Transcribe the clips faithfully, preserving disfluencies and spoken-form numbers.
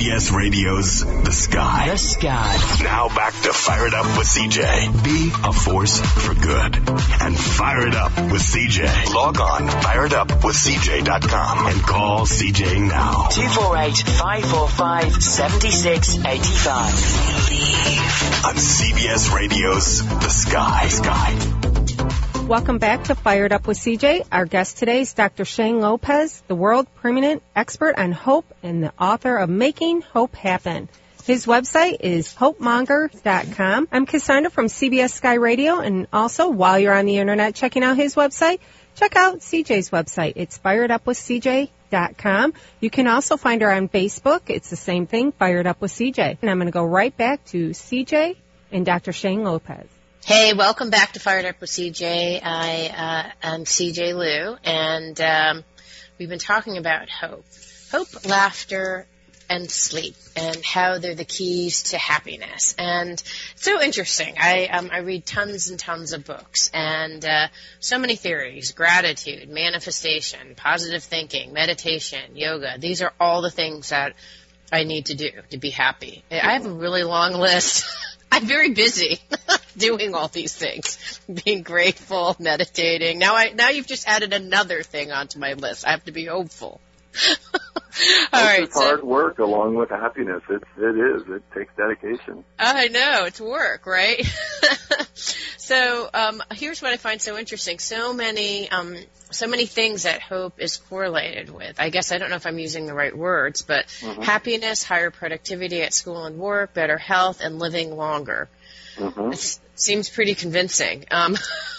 B S Radio's The Sky. The Sky. Now back to Fire It Up with C J. Be a force for good. And fire it up with C J. Log on, fire it up with C J dot com and call C J now. two four eight, five four five, seven six eight five. Believe. On C B S Radio's The Sky. Sky. Welcome back to Fired Up with C J. Our guest today is Doctor Shane Lopez, the world preeminent expert on hope and the author of Making Hope Happen. His website is hope monger dot com. I'm Cassandra from C B S Sky Radio, and also while you're on the internet checking out his website, check out C J's website. It's fired up with C J dot com. You can also find her on Facebook. It's the same thing, Fired Up with C J. And I'm going to go right back to C J and Doctor Shane Lopez. Hey, welcome back to Fired Up with C J. I uh, am C J Liu, and um, we've been talking about hope. Hope, laughter, and sleep, and how they're the keys to happiness. And it's so interesting. I um, I read tons and tons of books, and uh, so many theories: gratitude, manifestation, positive thinking, meditation, yoga. These are all the things that I need to do to be happy. I have a really long list. I'm very busy doing all these things, being grateful, meditating. Now I now you've just added another thing onto my list. I have to be hopeful. All right, it's hard so, work along with happiness. It's, it is. It takes dedication. I know. It's work, right? So um, here's what I find so interesting. So many um, so many things that hope is correlated with. I guess I don't know if I'm using the right words, but mm-hmm. happiness, higher productivity at school and work, better health, and living longer. Mm-hmm. It seems pretty convincing. Um,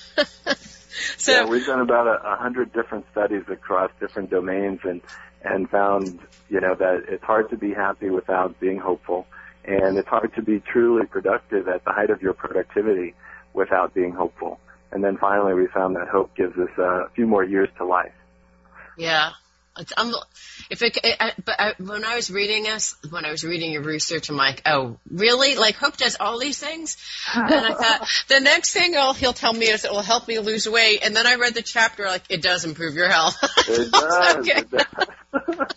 so yeah, we've done about a, a hundred different studies across different domains, and and found, you know, that it's hard to be happy without being hopeful, and it's hard to be truly productive at the height of your productivity without being hopeful. And then finally we found that hope gives us a few more years to life. Yeah. It's, um, if it, I, but I, when I was reading this, when I was reading your research, I'm like, oh, really? Like, hope does all these things? And I thought, the next thing he'll, he'll tell me is it will help me lose weight. And then I read the chapter, like, it does improve your health. It does. Okay. It does.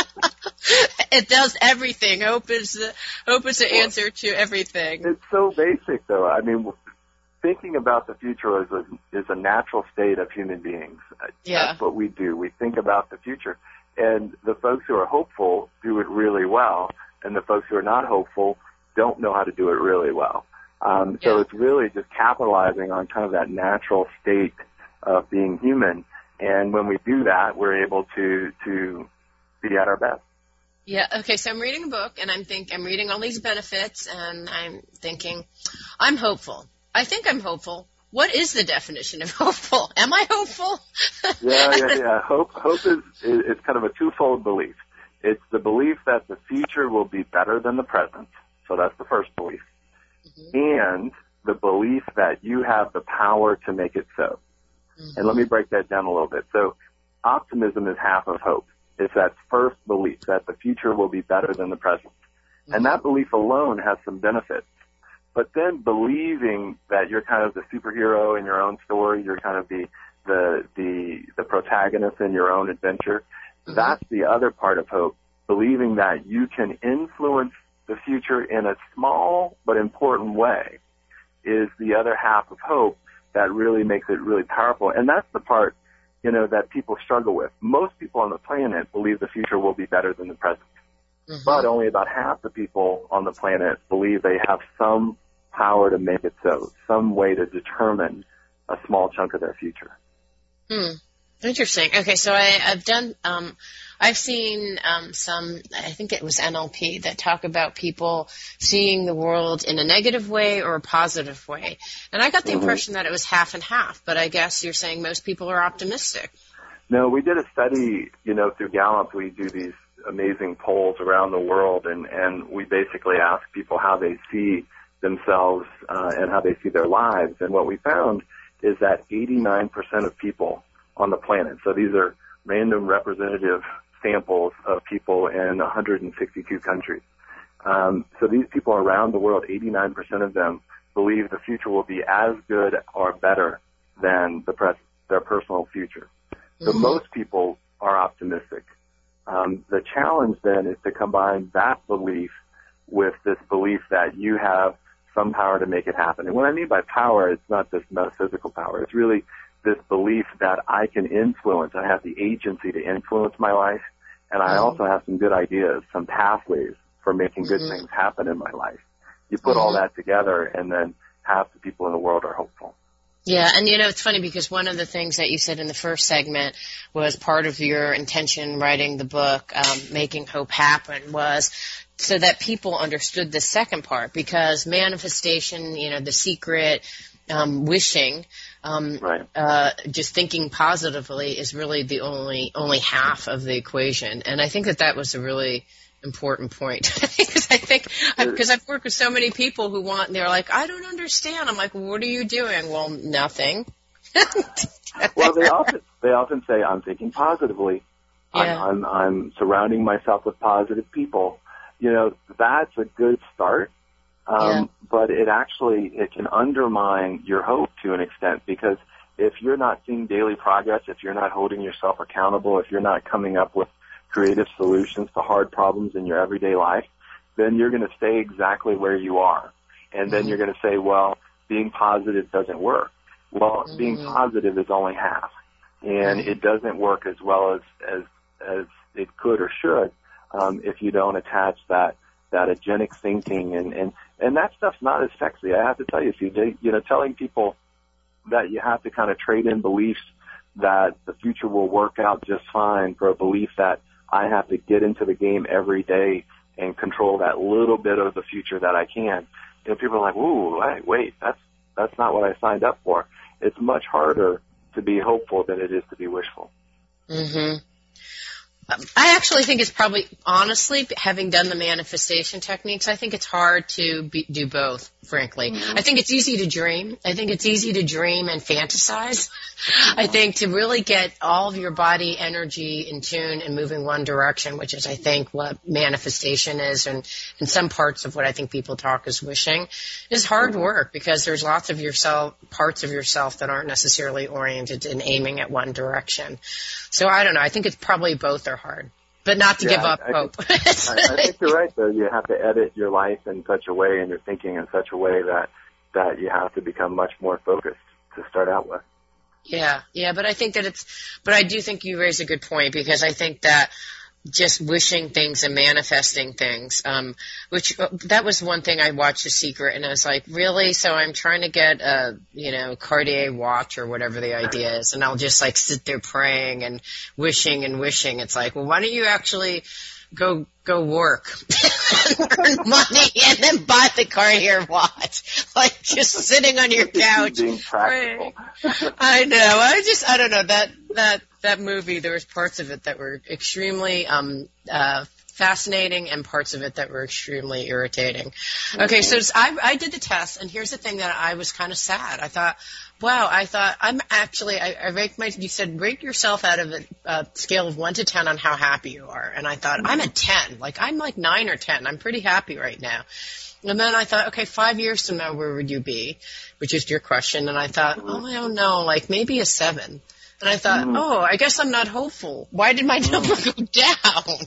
It does everything. Hope is the, hope is the answer to everything. It's so basic, though. I mean, thinking about the future is a, is a natural state of human beings. Yeah. That's what we do. We think about the future. And the folks who are hopeful do it really well, and the folks who are not hopeful don't know how to do it really well. Um, so yeah. it's really just capitalizing on kind of that natural state of being human. And when we do that, we're able to, to be at our best. Yeah. Okay. So I'm reading a book, and I'm think I'm reading all these benefits, and I'm thinking, I'm hopeful. I think I'm hopeful. What is the definition of hopeful? Am I hopeful? yeah, yeah, yeah. Hope, hope is, is, is kind of a twofold belief. It's the belief that the future will be better than the present. So that's the first belief. Mm-hmm. And the belief that you have the power to make it so. Mm-hmm. And let me break that down a little bit. So optimism is half of hope. It's that first belief that the future will be better than the present. Mm-hmm. And that belief alone has some benefits. But then believing that you're kind of the superhero in your own story, you're kind of the the the, the protagonist in your own adventure, mm-hmm. that's the other part of hope. Believing that you can influence the future in a small but important way is the other half of hope that really makes it really powerful. And that's the part, you know, that people struggle with. Most people on the planet believe the future will be better than the present. Mm-hmm. But only about half the people on the planet believe they have some power to make it so, some way to determine a small chunk of their future. Hmm. Interesting. Okay, so I, I've done, um, I've seen um, some, I think it was N L P, that talk about people seeing the world in a negative way or a positive way. And I got the mm-hmm. impression that it was half and half, but I guess you're saying most people are optimistic. No, we did a study, you know, through Gallup. We do these amazing polls around the world, and, and we basically ask people how they see themselves uh, and how they see their lives. And what we found is that eighty-nine percent of people on the planet, so these are random representative samples of people in one hundred sixty-two countries. Um, so these people around the world, eighty-nine percent of them believe the future will be as good or better than the present, their personal future. So mm-hmm. most people are optimistic. Um, the challenge then is to combine that belief with this belief that you have some power to make it happen. And what I mean by power, it's not just metaphysical power. It's really this belief that I can influence. I have the agency to influence my life, and I also have some good ideas, some pathways for making good mm-hmm. things happen in my life. You put mm-hmm. all that together, and then half the people in the world are hopeful. Yeah, and you know, it's funny because one of the things that you said in the first segment was part of your intention in writing the book, um, Making Hope Happen, was so that people understood the second part, because manifestation, you know, the secret, um, wishing, um, right. uh, just thinking positively is really the only, only half of the equation. And I think that that was a really important point. Because I think, because I've worked with so many people who want, and they're like, I don't understand. I'm like, well, what are you doing? Well, nothing. Well, they often, they often say, I'm thinking positively. Yeah. I'm, I'm, I'm surrounding myself with positive people. You know, that's a good start. Um, yeah. But it actually, it can undermine your hope to an extent, because if you're not seeing daily progress, if you're not holding yourself accountable, if you're not coming up with creative solutions to hard problems in your everyday life, then you're going to stay exactly where you are. And then mm-hmm. you're going to say, well, being positive doesn't work. Well, mm-hmm. being positive is only half. And mm-hmm. it doesn't work as well as, as, as it could or should, um, if you don't attach that, that agenic thinking. And, and, and that stuff's not as sexy. I have to tell you, C J, you know, telling people that you have to kind of trade in beliefs that the future will work out just fine for a belief that I have to get into the game every day and control that little bit of the future that I can. You know, people are like, ooh, wait, wait, that's, that's not what I signed up for. It's much harder to be hopeful than it is to be wishful. Mm-hmm. I actually think it's probably, honestly, having done the manifestation techniques, I think it's hard to be, do both, frankly. Mm-hmm. I think it's easy to dream. I think it's easy to dream and fantasize. Mm-hmm. I think to really get all of your body energy in tune and moving one direction, which is, I think, what manifestation is, and in some parts of what I think people talk as wishing, is hard mm-hmm. work, because there's lots of yourself, parts of yourself that aren't necessarily oriented in aiming at one direction. So I don't know. I think it's probably both are hard, but not to yeah, give up I, hope. I, I think you're right, though. You have to edit your life in such a way and your thinking in such a way that, that you have to become much more focused to start out with. Yeah, yeah, but I think that it's, but I do think you raise a good point, because I think that just wishing things and manifesting things, um, which, uh, that was one thing I watched The Secret, and I was like, really? So I'm trying to get a, you know, Cartier watch or whatever the idea is, and I'll just like sit there praying and wishing and wishing. It's like, well, why don't you actually go, go work, earn money, and then buy the Cartier watch? Like just sitting on your couch. Being practical. I know. I just, I don't know, that, that, that movie, there was parts of it that were extremely, um, uh, fascinating, and parts of it that were extremely irritating. Okay. So I, I did the test, and here's the thing that I was kind of sad. I thought, wow, I thought I'm actually, I, I ranked my, you said rate yourself out of a, a scale of one to ten on how happy you are. And I thought, I'm a ten. Like, I'm like nine or ten. I'm pretty happy right now. And then I thought, okay, five years from now, where would you be? Which is your question. And I thought, oh, I don't know, like maybe a seven. And I thought, mm. oh, I guess I'm not hopeful. Why did my number mm. go down?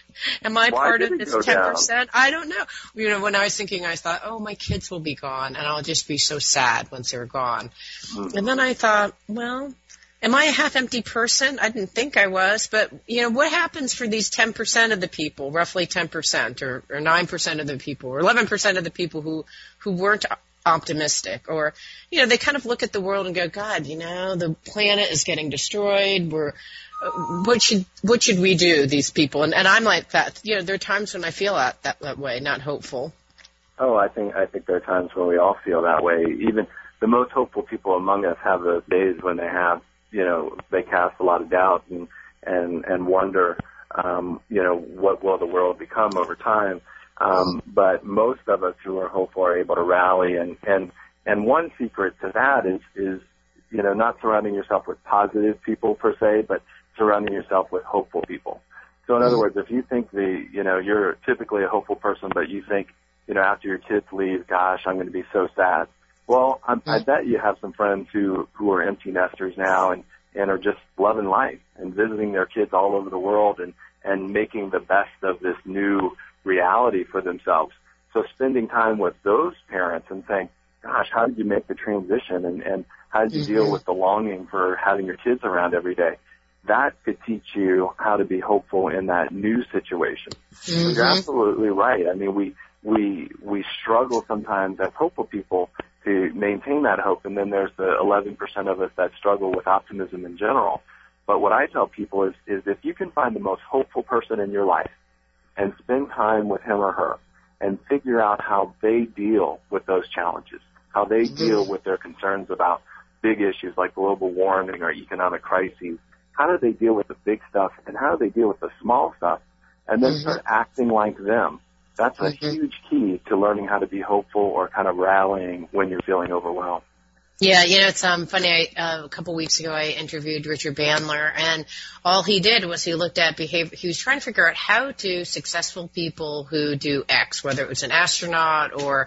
Am I Why part of this ten percent? I don't know. You know, when I was thinking, I thought, oh, my kids will be gone, and I'll just be so sad once they're gone. Mm. And then I thought, well, am I a half-empty person? I didn't think I was, but, you know, what happens for these ten percent of the people, roughly ten percent, or, or nine percent of the people, or eleven percent of the people who, who weren't optimistic, or, you know, they kind of look at the world and go, God, you know, the planet is getting destroyed. We're, what should, what should we do, these people? And, and I'm like that. You know, there are times when I feel that, that, that way, not hopeful. Oh, I think, I think there are times when we all feel that way. Even the most hopeful people among us have those days when they have, you know, they cast a lot of doubt and, and, and wonder, um, you know, what will the world become over time? Um, but most of us who are hopeful are able to rally, and, and, and one secret to that is, is, you know, not surrounding yourself with positive people per se, but surrounding yourself with hopeful people. So in other words, if you think the, you know, you're typically a hopeful person, but you think, you know, after your kids leave, gosh, I'm going to be so sad. Well, I'm, I bet you have some friends who, who are empty nesters now and, and are just loving life and visiting their kids all over the world and, and making the best of this new reality for themselves. So spending time with those parents and saying, gosh, how did you make the transition, and, and how did you mm-hmm. deal with the longing for having your kids around every day? That could teach you how to be hopeful in that new situation. Mm-hmm. So you're absolutely right. I mean, we, we, we struggle sometimes as hopeful people to maintain that hope, and then there's the eleven percent of us that struggle with optimism in general. But what I tell people is, is if you can find the most hopeful person in your life and spend time with him or her and figure out how they deal with those challenges, how they mm-hmm. deal with their concerns about big issues like global warming or economic crises, how do they deal with the big stuff and how do they deal with the small stuff, and then mm-hmm. start acting like them. That's a mm-hmm. huge key to learning how to be hopeful or kind of rallying when you're feeling overwhelmed. Yeah, you know, it's um, funny. I, uh, a couple weeks ago, I interviewed Richard Bandler, and all he did was he looked at behavior. He was trying to figure out how do successful people who do X, whether it was an astronaut or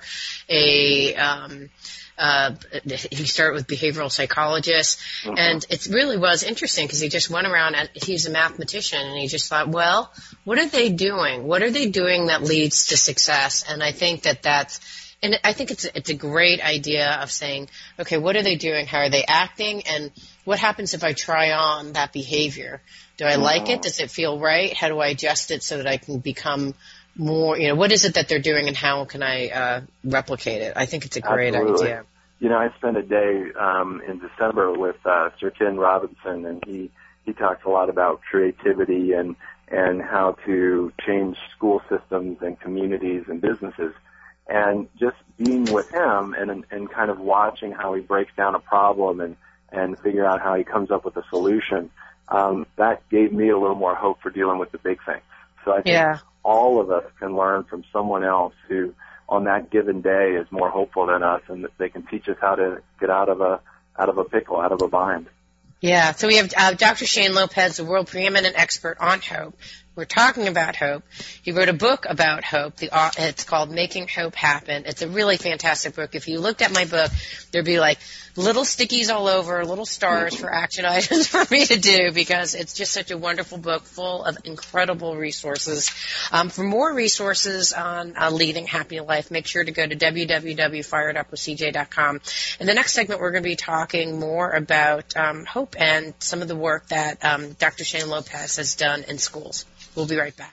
a um, uh, he started with behavioral psychologists, mm-hmm. and it really was interesting because he just went around and he's a mathematician, and he just thought, well, what are they doing? What are they doing that leads to success? And I think that that's. And I think it's a, it's a great idea of saying, okay, what are they doing? How are they acting? And what happens if I try on that behavior? Do I like it? Does it feel right? How do I adjust it so that I can become more, you know, what is it that they're doing and how can I uh, replicate it? I think it's a great Absolutely. idea. You know, I spent a day um, in December with uh, Sir Ken Robinson, and he, he talks a lot about creativity and, and how to change school systems and communities and businesses. And just being with him and and kind of watching how he breaks down a problem and, and figure out how he comes up with a solution, um, that gave me a little more hope for dealing with the big things. So I think yeah. all of us can learn from someone else who on that given day is more hopeful than us, and that they can teach us how to get out of a out of a pickle, out of a bind. Yeah, so we have uh, Doctor Shane Lopez, the world preeminent expert on hope. We're talking about hope. He wrote a book about hope. The, uh, it's called Making Hope Happen. It's a really fantastic book. If you looked at my book, there'd be like little stickies all over, little stars for action items for me to do, because it's just such a wonderful book full of incredible resources. Um, for more resources on uh, leading happy life, make sure to go to w w w dot fired up with c j dot com. In the next segment, we're going to be talking more about um, hope and some of the work that um, Doctor Shane Lopez has done in schools. We'll be right back.